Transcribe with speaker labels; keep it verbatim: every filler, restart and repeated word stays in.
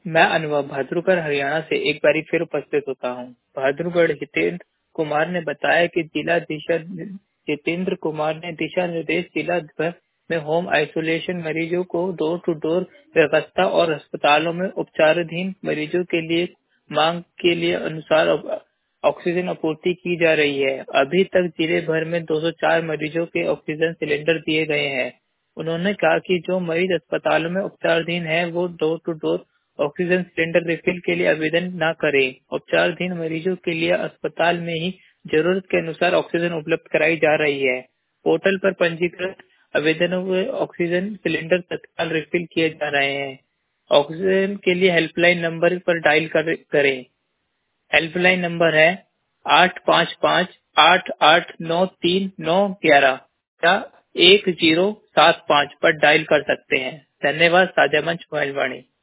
Speaker 1: मैं अनुभव बहादुरगढ़ हरियाणा से एक बारी फिर उपस्थित होता हूँ। बहादुरगढ़ हितेंद्र कुमार ने बताया कि जिला दिशा जितेंद्र कुमार ने दिशा निर्देश जिला भर में होम आइसोलेशन मरीजों को डोर टू डोर व्यवस्था और अस्पतालों में उपचाराधीन मरीजों के लिए मांग के लिए अनुसार ऑक्सीजन आपूर्ति की जा रही है। अभी तक जिले भर में दो सौ चार मरीजों के ऑक्सीजन सिलेंडर दिए गए हैं। उन्होंने कहा कि जो मरीज अस्पतालों में उपचाराधीन है वो door to door oxygen cylinder refill के लिए आवेदन न करें। उपचाराधीन मरीजों के लिए अस्पताल में ही जरूरत के अनुसार ऑक्सीजन उपलब्ध कराई जा रही है। पोर्टल पर पंजीकृत आवेदनों में ऑक्सीजन सिलेंडर तत्काल रिफिल किए जा रहे हैं। ऑक्सीजन के लिए हेल्पलाइन नंबर पर डायल कर, करें। हेल्पलाइन नंबर है आठ पाँच पाँच आठ आठ नौ तीन नौ ग्यारह या एक जीरो सात पाँच पर डायल कर सकते हैं। धन्यवाद। साझा मंच मोबाइल वाणी।